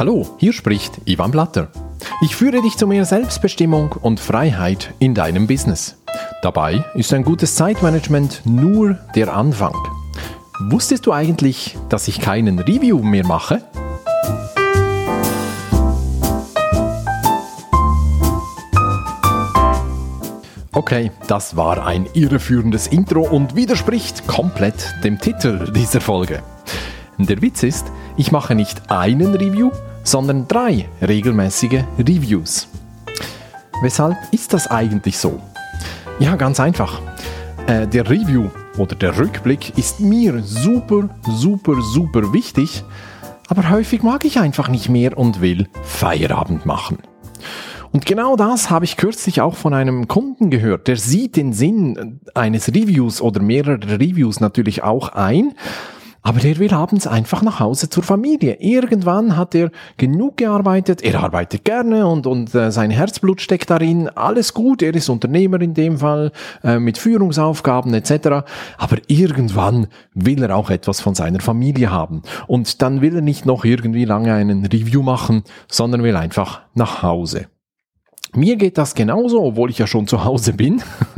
Hallo, hier spricht Ivan Blatter. Ich führe dich zu mehr Selbstbestimmung und Freiheit in deinem Business. Dabei ist ein gutes Zeitmanagement nur der Anfang. Wusstest du eigentlich, dass ich keinen Review mehr mache? Okay, das war ein irreführendes Intro und widerspricht komplett dem Titel dieser Folge. Der Witz ist, ich mache nicht einen Review, sondern 3 regelmäßige Reviews. Weshalb ist das eigentlich so? Ja, ganz einfach. Der Review oder der Rückblick ist mir super wichtig, aber häufig mag ich einfach nicht mehr und will Feierabend machen. Und genau das habe ich kürzlich auch von einem Kunden gehört. Der sieht den Sinn eines Reviews oder mehrerer Reviews natürlich auch ein, aber der will abends einfach nach Hause zur Familie. Irgendwann hat er genug gearbeitet, er arbeitet gerne und sein Herzblut steckt darin, alles gut, er ist Unternehmer in dem Fall, mit Führungsaufgaben etc. Aber irgendwann will er auch etwas von seiner Familie haben. Und dann will er nicht noch irgendwie lange einen Review machen, sondern will einfach nach Hause. Mir geht das genauso, obwohl ich ja schon zu Hause bin,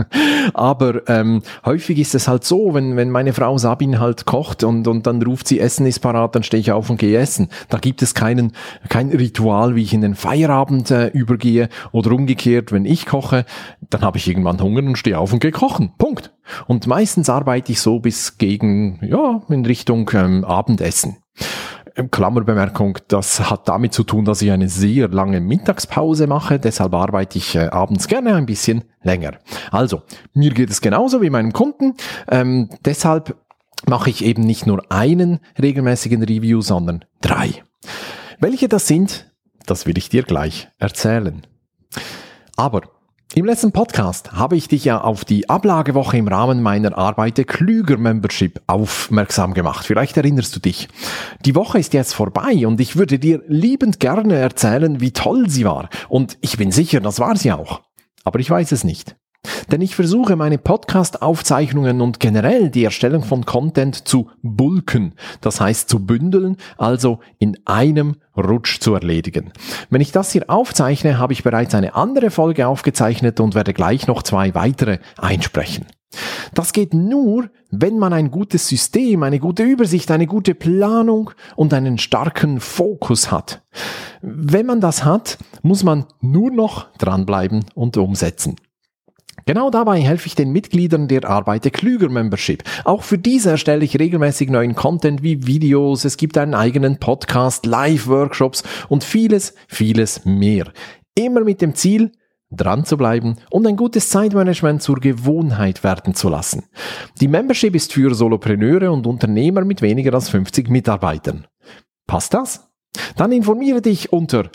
aber häufig ist es halt so, wenn meine Frau Sabine halt kocht und dann ruft sie, Essen ist parat, dann stehe ich auf und gehe essen. Da gibt es kein Ritual, wie ich in den Feierabend übergehe oder umgekehrt, wenn ich koche, dann habe ich irgendwann Hunger und stehe auf und gehe kochen, Punkt. Und meistens arbeite ich so bis gegen, in Richtung Abendessen. Klammerbemerkung, das hat damit zu tun, dass ich eine sehr lange Mittagspause mache, deshalb arbeite ich abends gerne ein bisschen länger. Also, mir geht es genauso wie meinem Kunden, deshalb mache ich eben nicht nur einen regelmäßigen Review, sondern 3. Welche das sind, das will ich dir gleich erzählen. Aber im letzten Podcast habe ich dich ja auf die Ablagewoche im Rahmen meiner Arbeite Klüger Membership aufmerksam gemacht. Vielleicht erinnerst du dich. Die Woche ist jetzt vorbei und ich würde dir liebend gerne erzählen, wie toll sie war. Und ich bin sicher, das war sie auch. Aber ich weiß es nicht. Denn ich versuche meine Podcast-Aufzeichnungen und generell die Erstellung von Content zu bulken, das heißt zu bündeln, also in einem Rutsch zu erledigen. Wenn ich das hier aufzeichne, habe ich bereits eine andere Folge aufgezeichnet und werde gleich noch 2 weitere einsprechen. Das geht nur, wenn man ein gutes System, eine gute Übersicht, eine gute Planung und einen starken Fokus hat. Wenn man das hat, muss man nur noch dranbleiben und umsetzen. Genau dabei helfe ich den Mitgliedern der Arbeite Klüger Membership. Auch für diese erstelle ich regelmäßig neuen Content wie Videos, es gibt einen eigenen Podcast, Live-Workshops und vieles mehr. Immer mit dem Ziel, dran zu bleiben und ein gutes Zeitmanagement zur Gewohnheit werden zu lassen. Die Membership ist für Solopreneure und Unternehmer mit weniger als 50 Mitarbeitern. Passt das? Dann informiere dich unter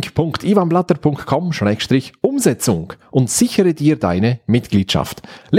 link.ivanblatter.com/Umsetzung und sichere dir deine Mitgliedschaft.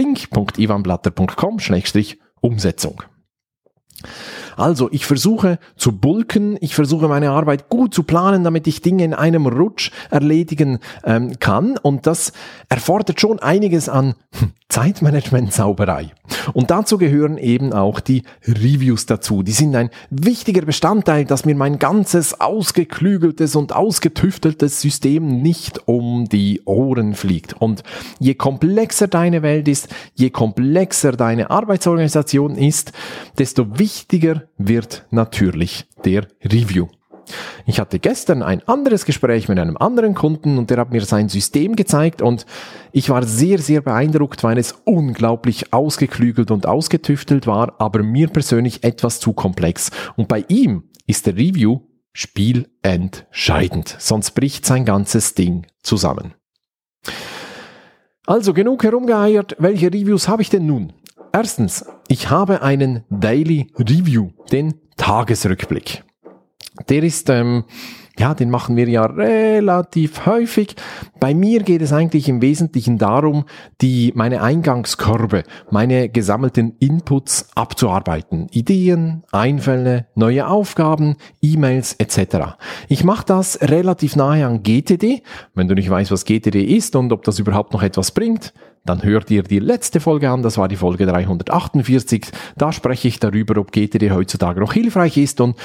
link.ivanblatter.com/Umsetzung. Also, ich versuche zu bulken, ich versuche meine Arbeit gut zu planen, damit ich Dinge in einem Rutsch erledigen kann, und das erfordert schon einiges an Zeitmanagement-Zauberei. Und dazu gehören eben auch die Reviews dazu. Die sind ein wichtiger Bestandteil, dass mir mein ganzes ausgeklügeltes und ausgetüfteltes System nicht um die Ohren fliegt. Und je komplexer deine Welt ist, je komplexer deine Arbeitsorganisation ist, desto wichtiger wird natürlich der Review. Ich hatte gestern ein anderes Gespräch mit einem anderen Kunden und der hat mir sein System gezeigt und ich war sehr beeindruckt, weil es unglaublich ausgeklügelt und ausgetüftelt war, aber mir persönlich etwas zu komplex. Und bei ihm ist der Review spielentscheidend, sonst bricht sein ganzes Ding zusammen. Also genug herumgeeiert, welche Reviews habe ich denn nun? Erstens, ich habe einen Daily Review, den Tagesrückblick. Der ist, den machen wir ja relativ häufig. Bei mir geht es eigentlich im Wesentlichen darum, meine Eingangskörbe, meine gesammelten Inputs abzuarbeiten. Ideen, Einfälle, neue Aufgaben, E-Mails etc. Ich mache das relativ nahe an GTD. Wenn du nicht weißt, was GTD ist und ob das überhaupt noch etwas bringt, dann hört ihr die letzte Folge an, das war die Folge 348. Da spreche ich darüber, ob GTD heutzutage noch hilfreich ist und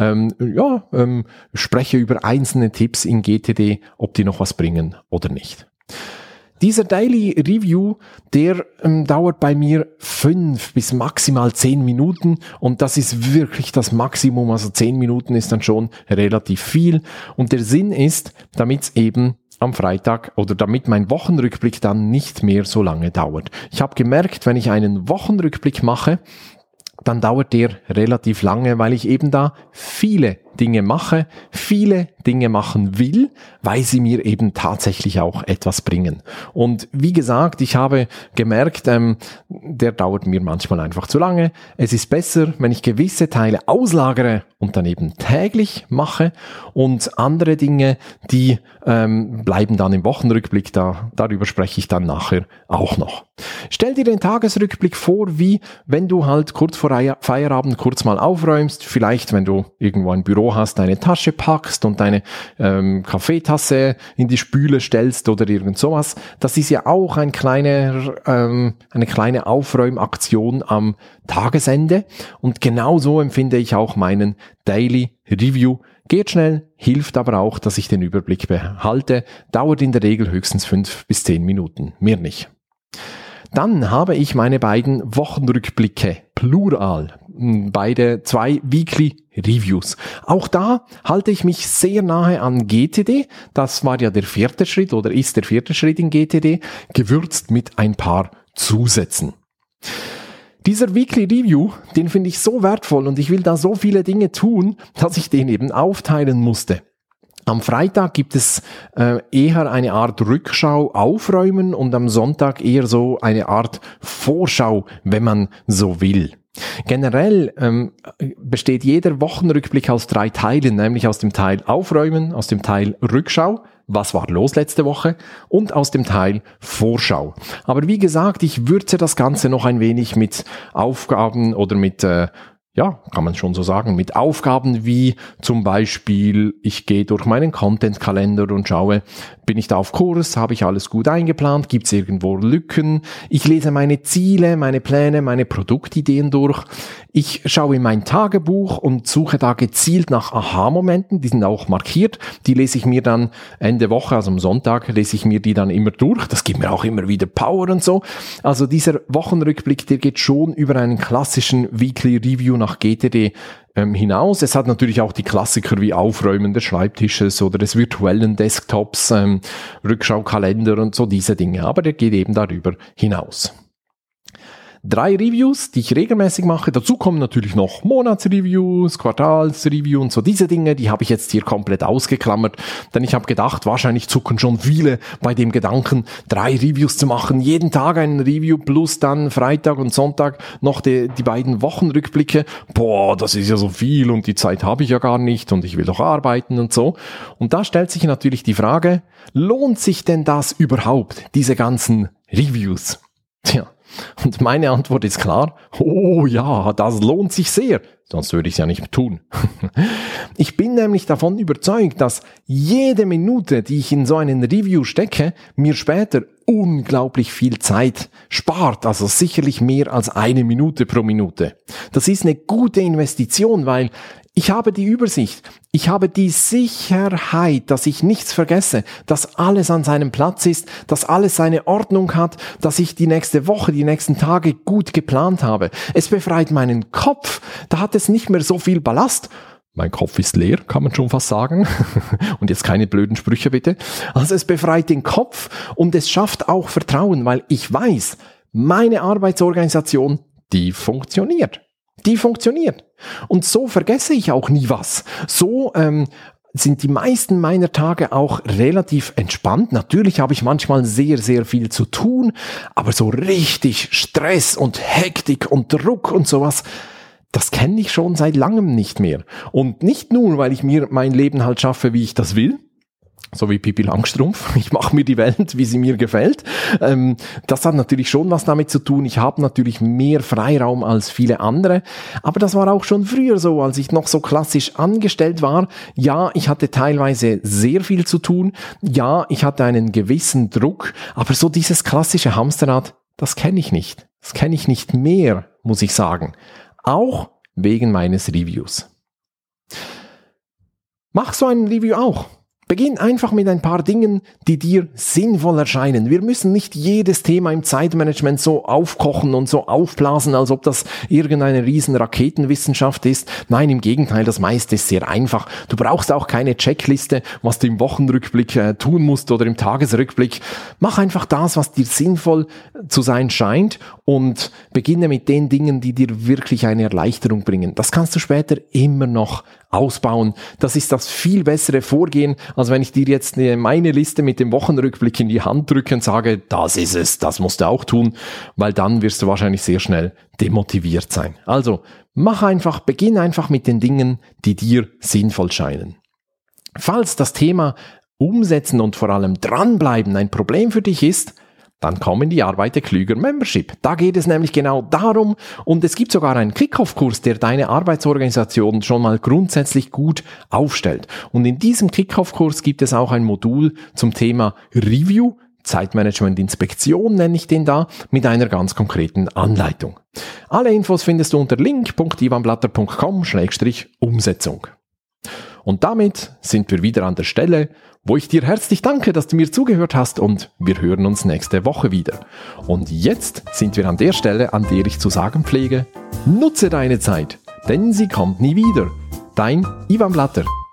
spreche über einzelne Tipps in GTD, ob die noch was bringen oder nicht. Dieser Daily Review, der dauert bei mir 5 bis maximal 10 Minuten und das ist wirklich das Maximum, also 10 Minuten ist dann schon relativ viel und der Sinn ist, damit es eben am Freitag oder damit mein Wochenrückblick dann nicht mehr so lange dauert. Ich habe gemerkt, wenn ich einen Wochenrückblick mache, dann dauert der relativ lange, weil ich eben da viele Dinge mache, viele Dinge machen will, weil sie mir eben tatsächlich auch etwas bringen. Und wie gesagt, ich habe gemerkt, der dauert mir manchmal einfach zu lange. Es ist besser, wenn ich gewisse Teile auslagere und dann eben täglich mache und andere Dinge, die bleiben dann im Wochenrückblick, darüber spreche ich dann nachher auch noch. Stell dir den Tagesrückblick vor, wie wenn du halt kurz vor Feierabend kurz mal aufräumst, vielleicht wenn du irgendwo ein Büro hast, deine Tasche packst und deine Kaffeetasse in die Spüle stellst oder irgend sowas. Das ist ja auch eine kleine Aufräumaktion am Tagesende und genauso empfinde ich auch meinen Daily Review. Geht schnell, hilft aber auch, dass ich den Überblick behalte, dauert in der Regel höchstens 5 bis 10 Minuten, mehr nicht. Dann habe ich meine beiden Wochenrückblicke, plural, beide 2 Weekly Reviews. Auch da halte ich mich sehr nahe an GTD, das war ja der 4. Schritt oder ist der 4. Schritt in GTD, gewürzt mit ein paar Zusätzen. Dieser Weekly Review, den finde ich so wertvoll und ich will da so viele Dinge tun, dass ich den eben aufteilen musste. Am Freitag gibt es eher eine Art Rückschau, Aufräumen und am Sonntag eher so eine Art Vorschau, wenn man so will. Generell besteht jeder Wochenrückblick aus 3 Teilen, nämlich aus dem Teil Aufräumen, aus dem Teil Rückschau, was war los letzte Woche, und aus dem Teil Vorschau. Aber wie gesagt, ich würze das Ganze noch ein wenig mit Aufgaben oder mit kann man schon so sagen, mit Aufgaben wie zum Beispiel, ich gehe durch meinen Content-Kalender und schaue, bin ich da auf Kurs, habe ich alles gut eingeplant, gibt es irgendwo Lücken, ich lese meine Ziele, meine Pläne, meine Produktideen durch, ich schaue in mein Tagebuch und suche da gezielt nach Aha-Momenten, die sind auch markiert, die lese ich mir dann Ende Woche, also am Sonntag, lese ich mir die dann immer durch, das gibt mir auch immer wieder Power und so. Also dieser Wochenrückblick, der geht schon über einen klassischen Weekly Review nach GTD hinaus. Es hat natürlich auch die Klassiker wie Aufräumen des Schreibtisches oder des virtuellen Desktops, Rückschaukalender und so diese Dinge, aber der geht eben darüber hinaus. 3 Reviews, die ich regelmäßig mache. Dazu kommen natürlich noch Monatsreviews, Quartalsreview und so diese Dinge. Die habe ich jetzt hier komplett ausgeklammert, denn ich habe gedacht, wahrscheinlich zucken schon viele bei dem Gedanken, 3 Reviews zu machen. Jeden Tag ein Review plus dann Freitag und Sonntag noch die beiden Wochenrückblicke. Boah, das ist ja so viel und die Zeit habe ich ja gar nicht und ich will doch arbeiten und so. Und da stellt sich natürlich die Frage, lohnt sich denn das überhaupt, diese ganzen Reviews? Tja. Und meine Antwort ist klar, oh ja, das lohnt sich sehr, sonst würde ich es ja nicht tun. Ich bin nämlich davon überzeugt, dass jede Minute, die ich in so einen Review stecke, mir später unglaublich viel Zeit spart, also sicherlich mehr als 1 Minute pro Minute. Das ist eine gute Investition, weil ich habe die Übersicht, ich habe die Sicherheit, dass ich nichts vergesse, dass alles an seinem Platz ist, dass alles seine Ordnung hat, dass ich die nächste Woche, die nächsten Tage gut geplant habe. Es befreit meinen Kopf, da hat es nicht mehr so viel Ballast. Mein Kopf ist leer, kann man schon fast sagen. Und jetzt keine blöden Sprüche bitte. Also es befreit den Kopf und es schafft auch Vertrauen, weil ich weiß, meine Arbeitsorganisation, die funktioniert. Die funktioniert. Und so vergesse ich auch nie was. So sind die meisten meiner Tage auch relativ entspannt. Natürlich habe ich manchmal sehr, sehr viel zu tun, aber so richtig Stress und Hektik und Druck und sowas, das kenne ich schon seit langem nicht mehr. Und nicht nur, weil ich mir mein Leben halt schaffe, wie ich das will, so wie Pippi Langstrumpf. Ich mache mir die Welt, wie sie mir gefällt. Das hat natürlich schon was damit zu tun. Ich habe natürlich mehr Freiraum als viele andere. Aber das war auch schon früher so, als ich noch so klassisch angestellt war. Ja, ich hatte teilweise sehr viel zu tun. Ja, ich hatte einen gewissen Druck. Aber so dieses klassische Hamsterrad, das kenne ich nicht. Das kenne ich nicht mehr, muss ich sagen. Auch wegen meines Reviews. Mach so ein Review auch. Beginn einfach mit ein paar Dingen, die dir sinnvoll erscheinen. Wir müssen nicht jedes Thema im Zeitmanagement so aufkochen und so aufblasen, als ob das irgendeine riesen Raketenwissenschaft ist. Nein, im Gegenteil, das meiste ist sehr einfach. Du brauchst auch keine Checkliste, was du im Wochenrückblick tun musst oder im Tagesrückblick. Mach einfach das, was dir sinnvoll zu sein scheint und beginne mit den Dingen, die dir wirklich eine Erleichterung bringen. Das kannst du später immer noch ausbauen. Das ist das viel bessere Vorgehen, als wenn ich dir jetzt meine Liste mit dem Wochenrückblick in die Hand drücke und sage, das ist es, das musst du auch tun, weil dann wirst du wahrscheinlich sehr schnell demotiviert sein. Also, beginn einfach mit den Dingen, die dir sinnvoll scheinen. Falls das Thema Umsetzen und vor allem dranbleiben ein Problem für dich ist, dann komm in die Arbeite klüger Membership. Da geht es nämlich genau darum und es gibt sogar einen Kick-Off-Kurs, der deine Arbeitsorganisation schon mal grundsätzlich gut aufstellt. Und in diesem Kick-Off-Kurs gibt es auch ein Modul zum Thema Review, Zeitmanagement-Inspektion nenne ich den da, mit einer ganz konkreten Anleitung. Alle Infos findest du unter link.ivanblatter.com/Umsetzung. Und damit sind wir wieder an der Stelle, wo ich dir herzlich danke, dass du mir zugehört hast und wir hören uns nächste Woche wieder. Und jetzt sind wir an der Stelle, an der ich zu sagen pflege, nutze deine Zeit, denn sie kommt nie wieder. Dein Ivan Blatter.